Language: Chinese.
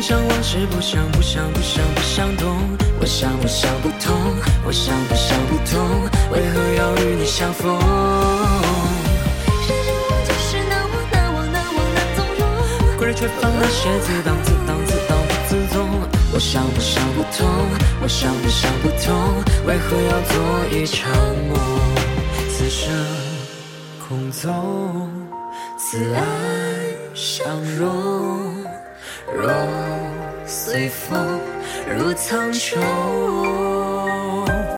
想往事，不想懂。我想不通，我想不通，为何要与你相逢？ 谁知我就是难忘难纵容， 故人却放那些自当不自纵。我想不通，我想不通，为何要做一场梦？此生空纵，此爱相融，若随风入苍穹。